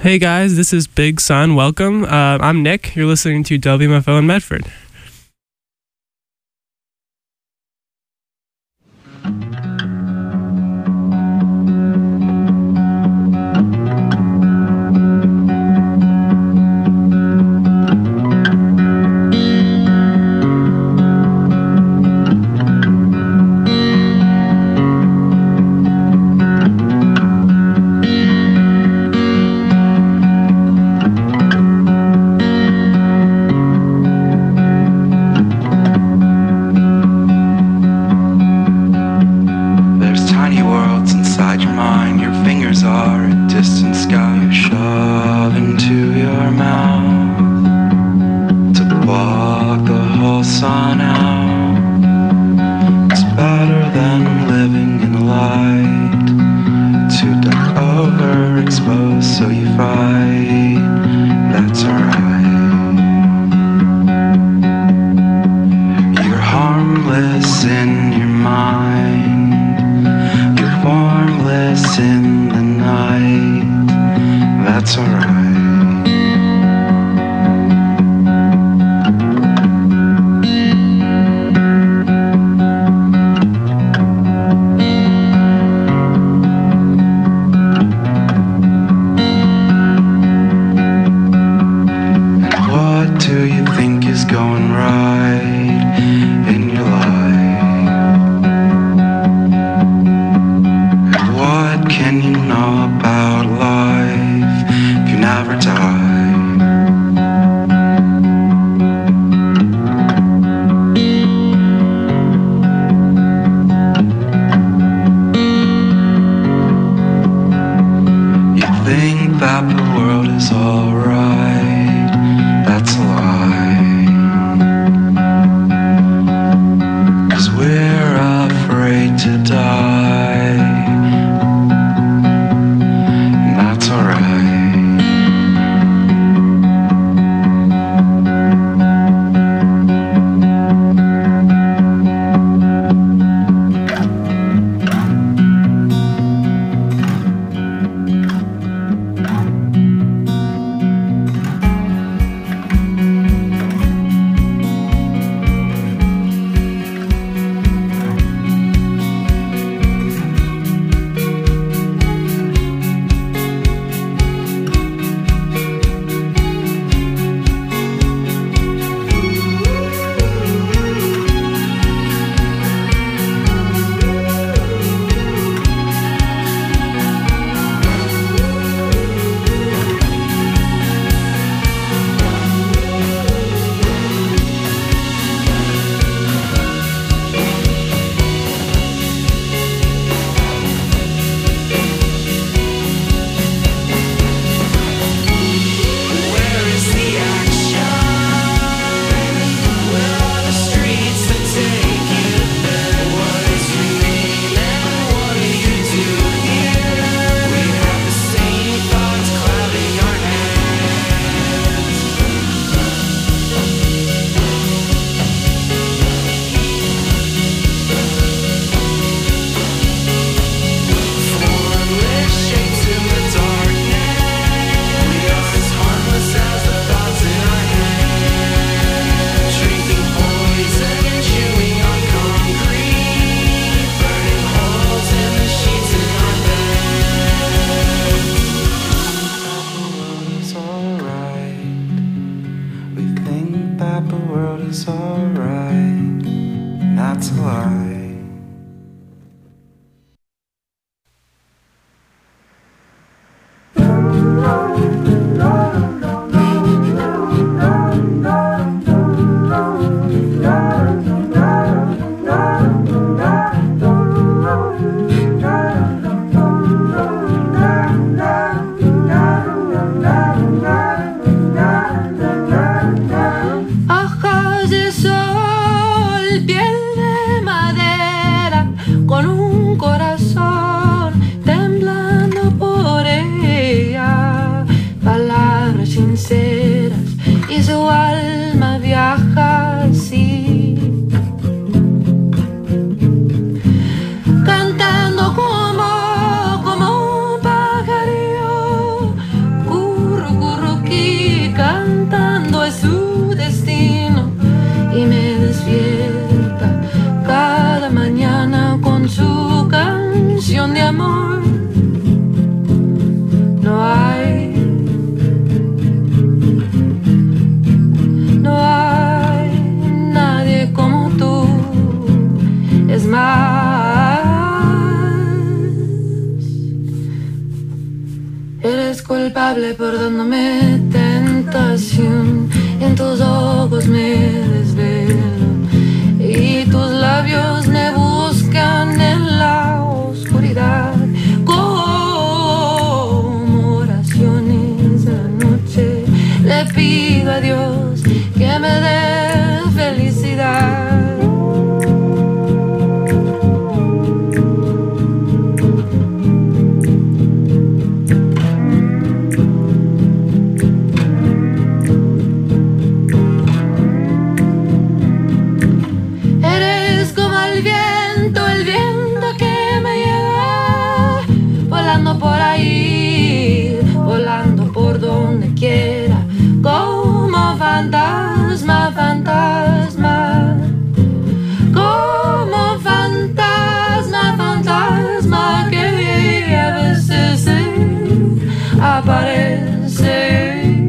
Hey guys, this is Big Sun. Welcome. I'm Nick. You're listening to WMFO in Medford. Can you know about life if you never culpable por dándome tentación. En tus ojos me desvelo y tus labios me buscan en la oscuridad. Como oraciones de la noche le pido a Dios que me dé felicidad. Por ahí, volando por donde quiera, como fantasma, fantasma, como fantasma, fantasma que a veces aparece.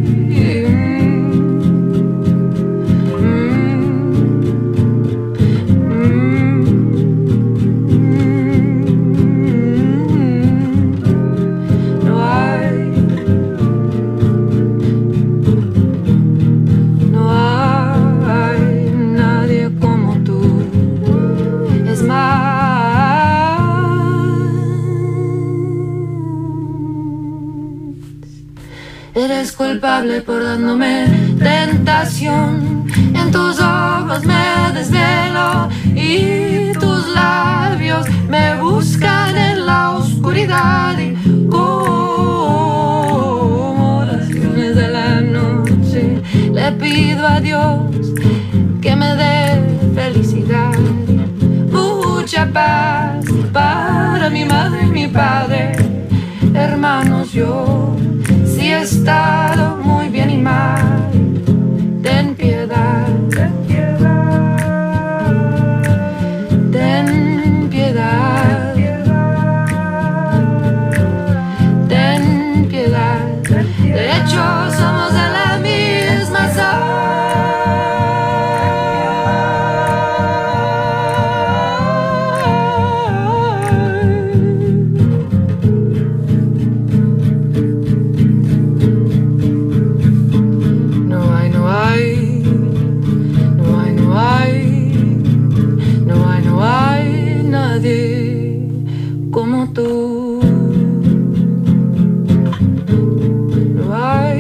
Eres culpable por dándome tentación. En tus ojos me desvelo y tus labios me buscan en la oscuridad. Y como oraciones de la noche le pido a Dios que me dé felicidad. Mucha paz para mi madre y mi padre. Hermanos, yo sí he estado muy bien y mal. Ten piedad, ten piedad, ten piedad, ten piedad. De hecho, somos de la misma sal. Como tú, no hay.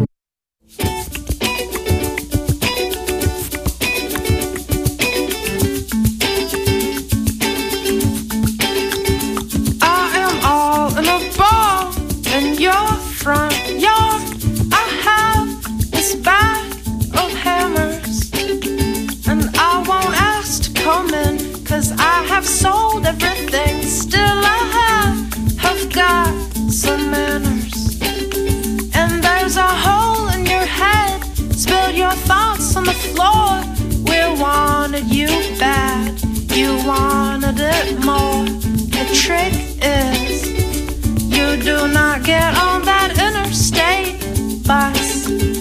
I am all in a ball in your front yard. I have this bag of hammers, and I won't ask to come in, 'cause I have sold everything. Still I have got some manners. And there's a hole in your head. Spilled your thoughts on the floor. We wanted you bad, you wanted it more. The trick is you do not get on that interstate bus.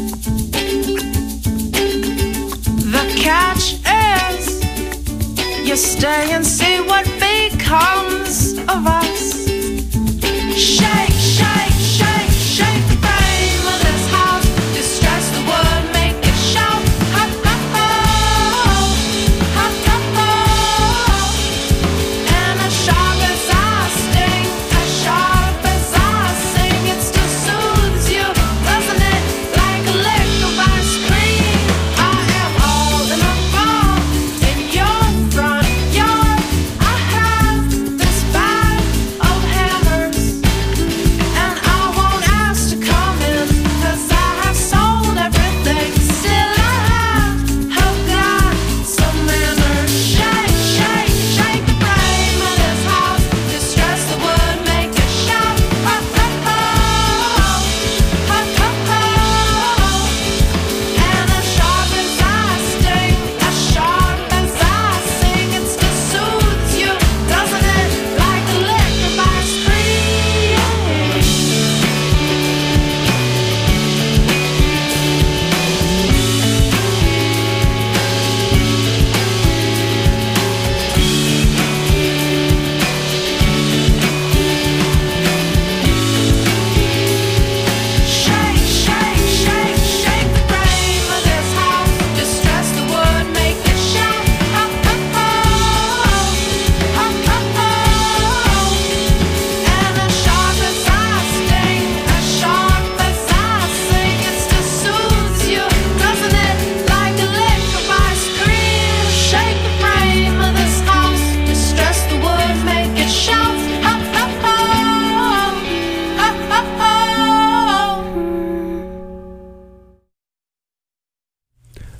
The catch is you stay and see what becomes of us. Shake, shake, shake, shake the frame of this house. Distress the wood, make it shout. Hop, hop, hop, hop, hop, hop. And as sharp as I sting, as sharp as I sing, it still soothes you, doesn't it? Like a lick of ice cream. I am all in a ball in your front yard. I have this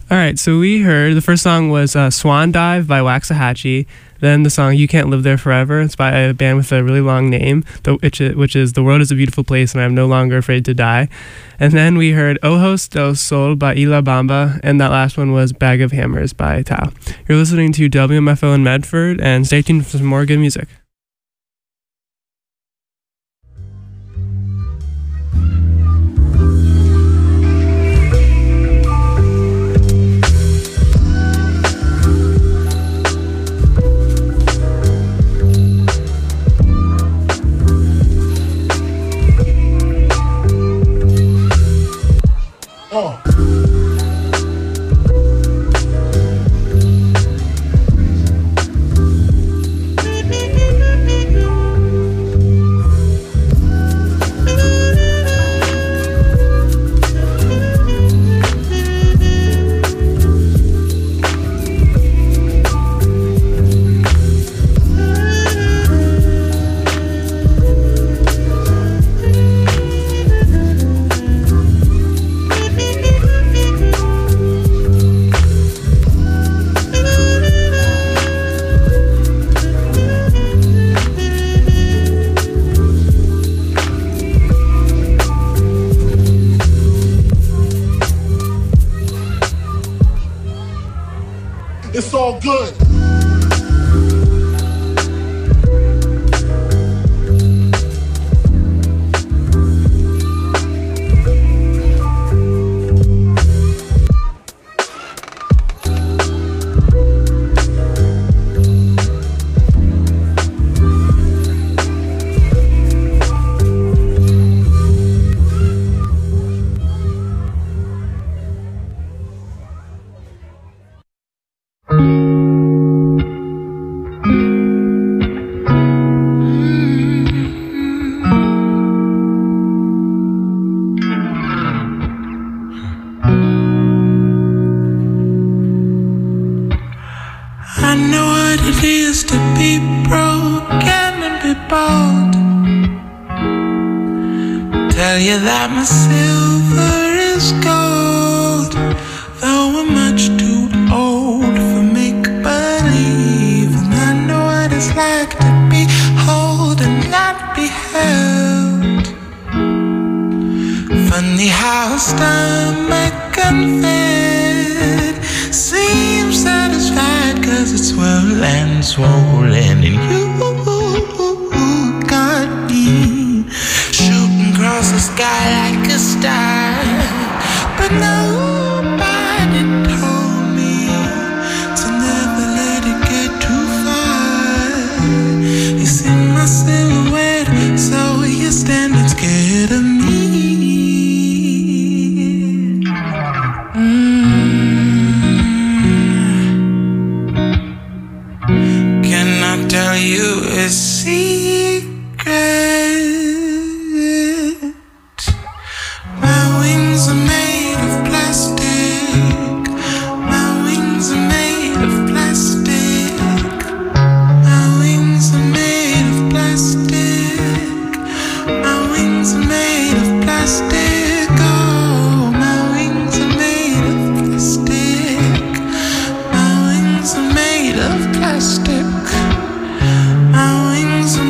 All right, so we heard the first song was Swan Dive by Waxahachie. Then the song You Can't Live There Forever. It's by a band with a really long name, which is The World is a Beautiful Place and I'm No Longer Afraid to Die. And then we heard Ojos del Sol by Ila Bamba. And that last one was Bag of Hammers by Tao. You're listening to WMFO in Medford, and stay tuned for some more good music. It's all good. Tell you that my silver is gold, though I'm much too old for make-believe. And I know what it's like to be whole and not be held. Funny how a stomach unfed seems satisfied, 'cause it's well and swollen. And you got me shooting across the sky like a star, but nobody told me to never let it get too far. You see my silhouette, so you're standing scared of me. Can I tell you a secret? My wings are made of plastic. My wings are made of plastic. My wings are made of plastic. My wings are made of plastic. Oh, my wings are made of plastic. My wings are made of plastic. My wings are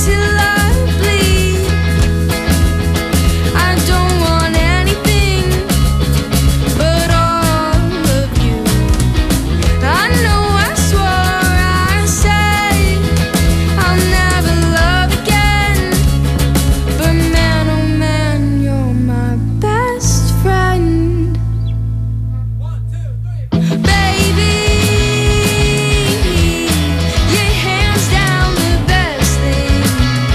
till I bleed. I don't want anything but all of you. I know I swore I said I'll never love again, but man, oh man, you're my best friend. Baby, you're hands down the best thing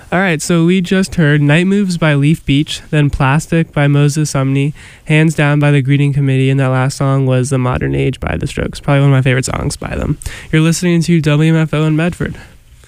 All right, so we just heard Night Moves by Leaf Beach, then Plastic by Moses Sumney, Hands Down by the Greeting Committee, and that last song was The Modern Age by The Strokes, probably one of my favorite songs by them. You're listening to WMFO in Medford.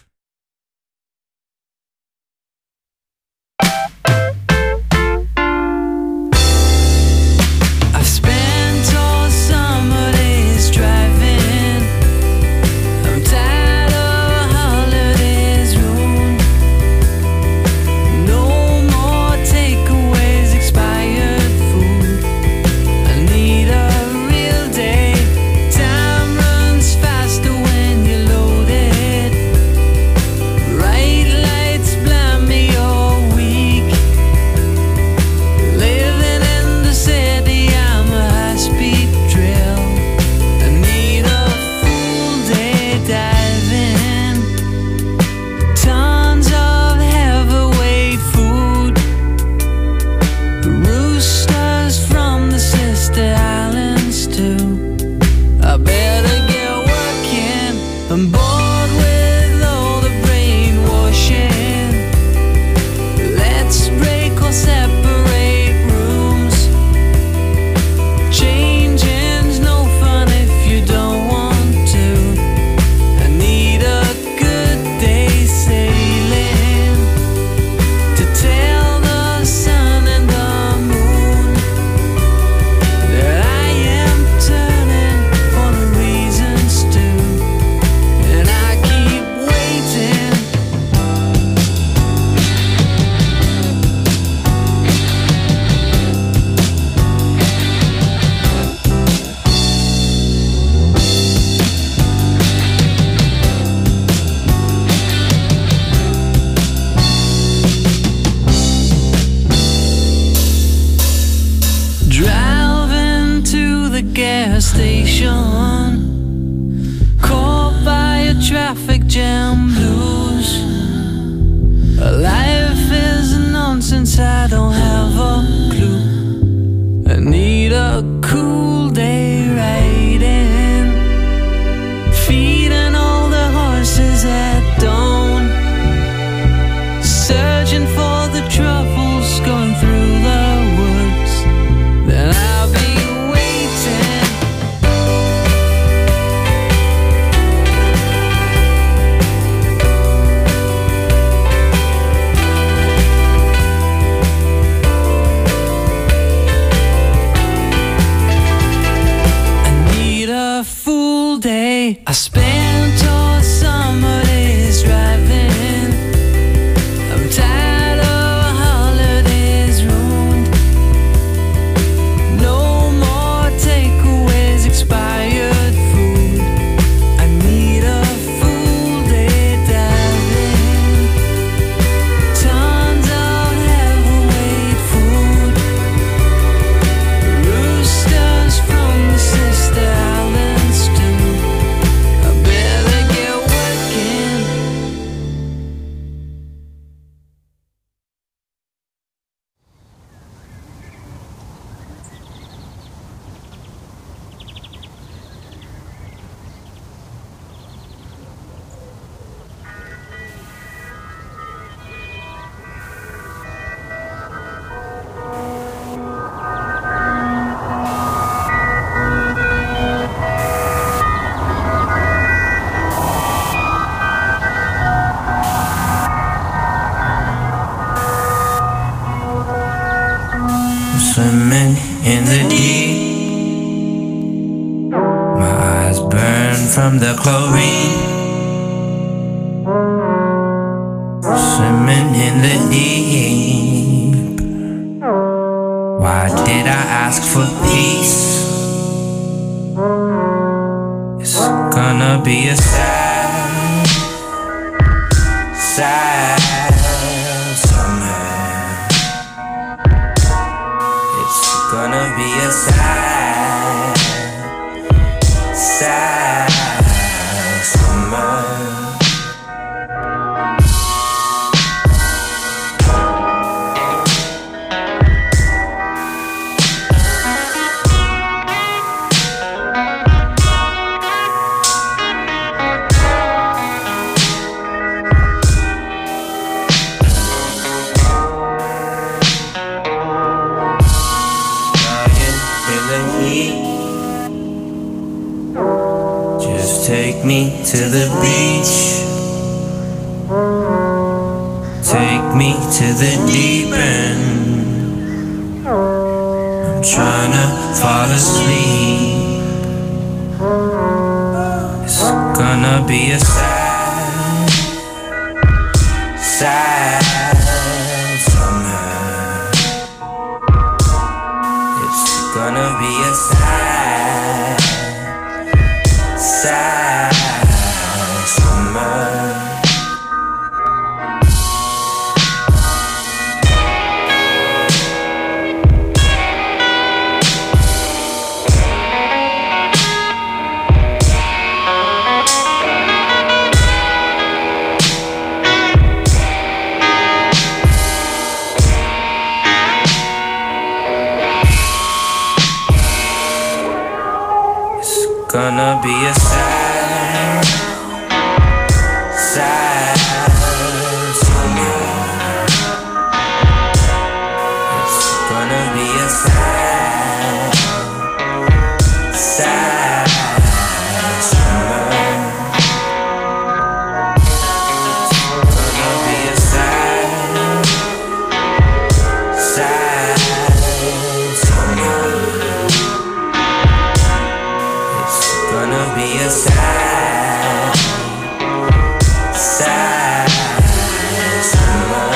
Swimming in the deep, my eyes burn from the chlorine. Swimming in the deep, why did I ask for peace? It's gonna be a sad, sad summer. Gonna be a sad, sad summer. me to the beach. Take me to the deep end. I'm trying to fall asleep. It's gonna be a sad, sad summer. It's gonna be a sad, sad summer. Gonna be a sad, sad summer. It's gonna be a sad, sad summer. It's gonna be a sad, sad summer. Gonna be a sad, sad summer.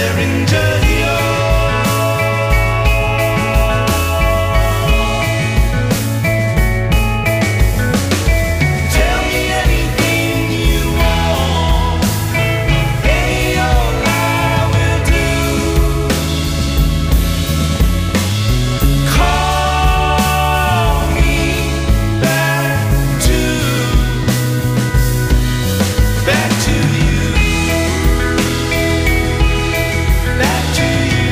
their interior. Tell me anything you want, any old lie will do. Call me back to you, back to you,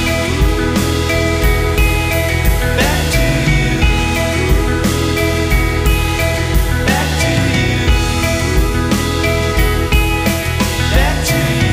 back to you, back to you, back to you.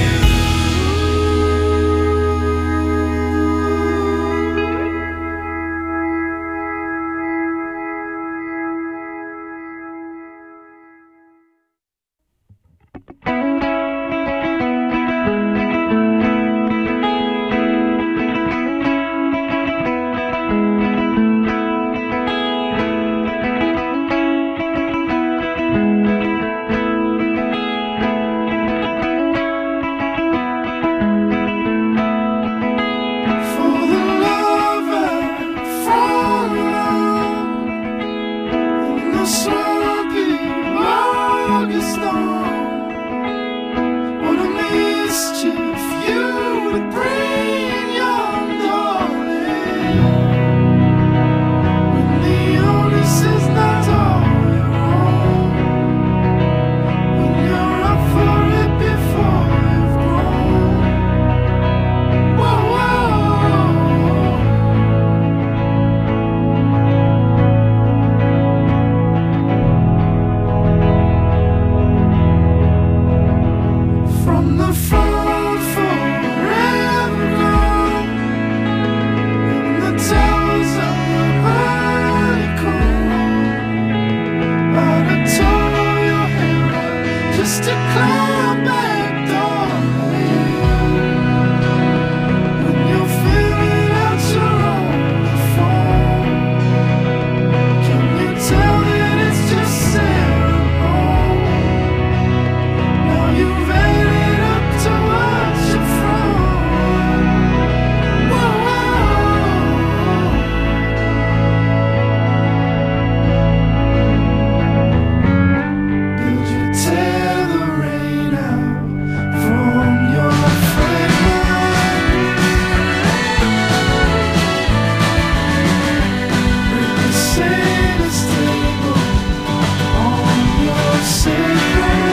For the love and from love in the smoky August dawn. What a mischief you would bring, young darling, when the onus is not all your own, when you're up for it before you've grown. Whoa, whoa. From the phone forever gone, in the towers of your honeycomb, I'd have torn your hair out just to climb back, darling. When you're filling out your only phone, can you tell that it's just ceremony? Now you've added up to watch it from. Whoa, did you tear the rain out from your fragrance? Break the sailor's table on your sacred.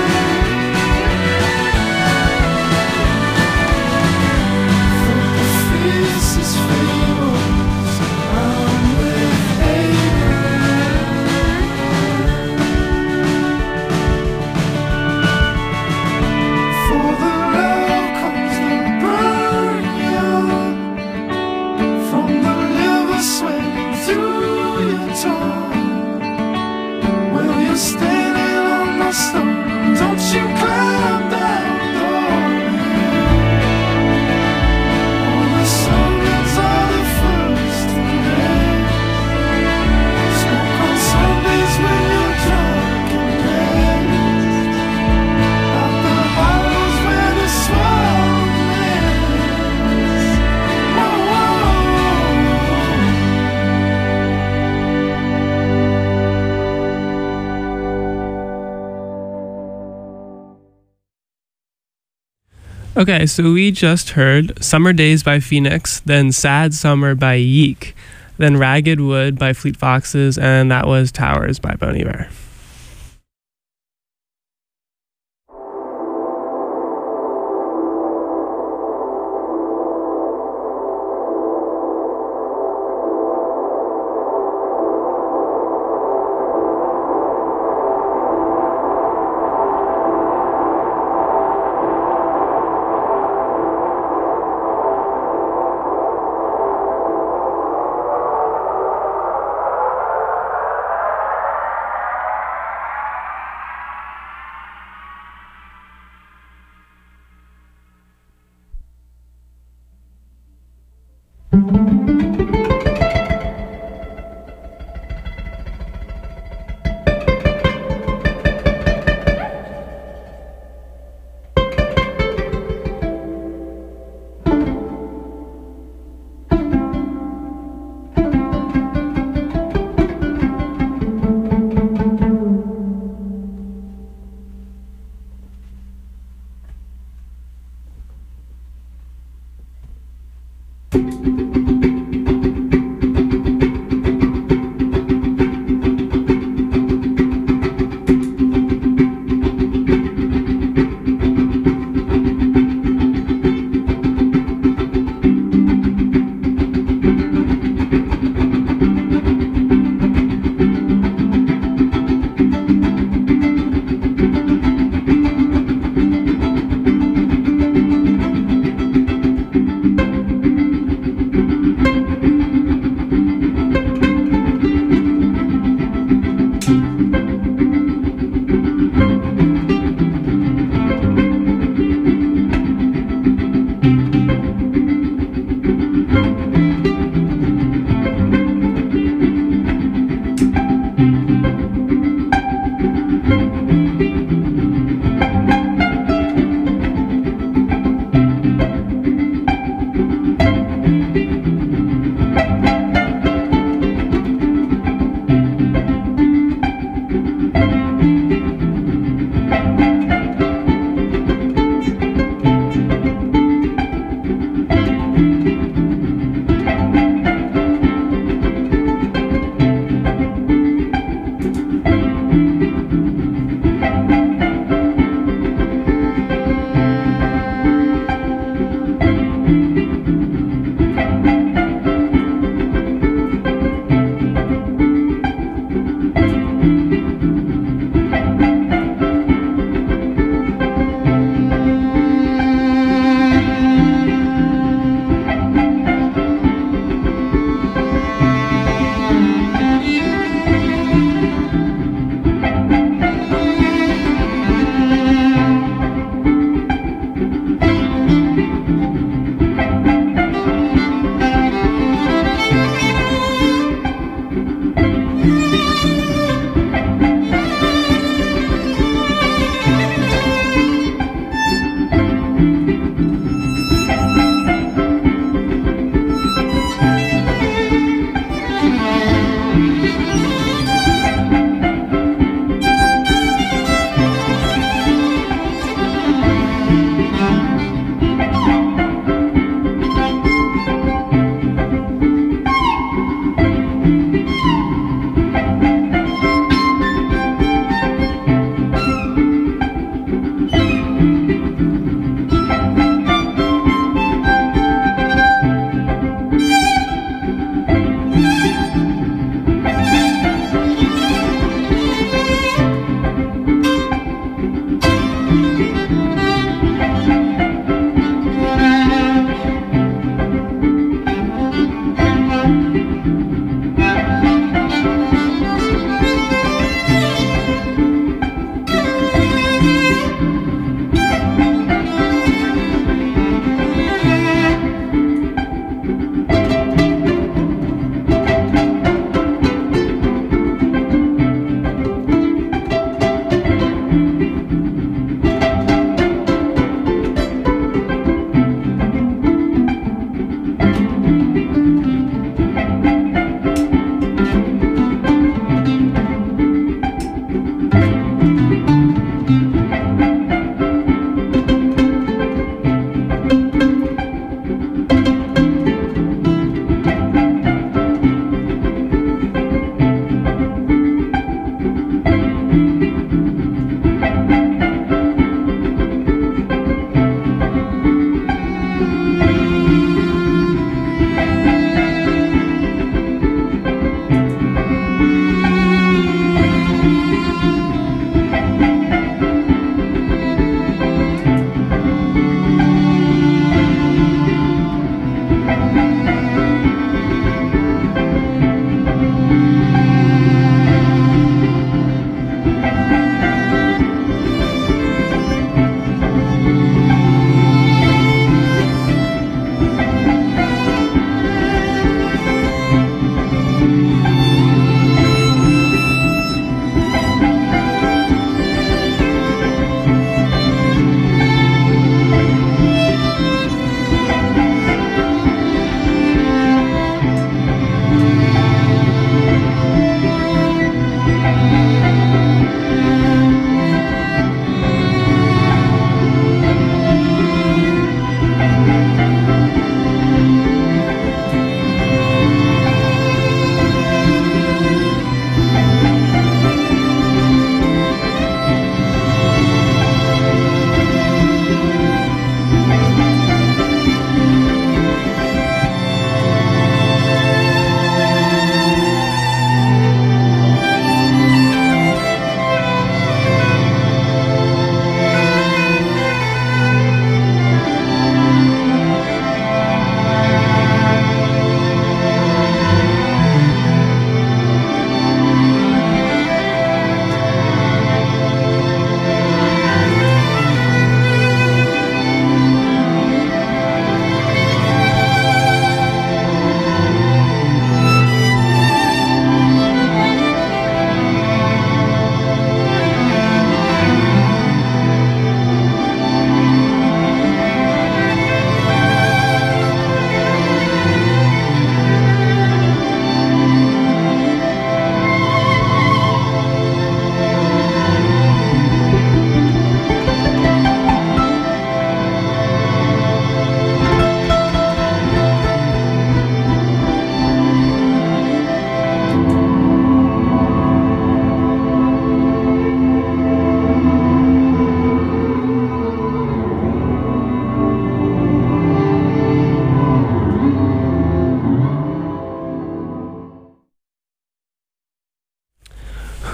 For the fiercest fables, I'm with Abraham. For the love comes the burn young, from the liver swelling through your tongue. Well, you're standing on the stone, don't you climb down, darling. All the summons are the first to end. Smoke on Sundays when you're drunk and dead. Out the hollows where the swallow lands. Whoa, Okay, so we just heard Summer Days by Phoenix, then Sad Summer by Yeek, then Ragged Wood by Fleet Foxes, and that was Towers by Bon Iver.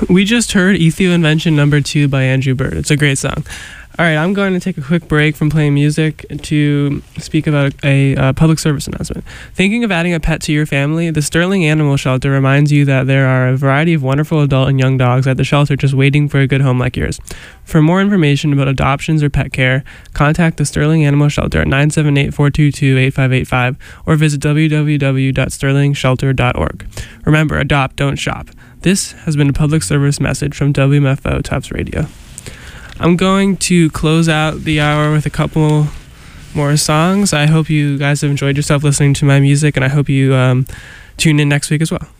We just heard Ethio Invention number 2 by Andrew Bird. It's a great song. All right, I'm going to take a quick break from playing music to speak about a public service announcement. Thinking of adding a pet to your family? The Sterling Animal Shelter reminds you that there are a variety of wonderful adult and young dogs at the shelter just waiting for a good home like yours. For more information about adoptions or pet care, contact the Sterling Animal Shelter at 978-422-8585 or visit www.sterlingshelter.org. Remember, adopt, don't shop. This has been a public service message from WMFO Tufts Radio. I'm going to close out the hour with a couple more songs. I hope you guys have enjoyed yourself listening to my music, and I hope you tune in next week as well.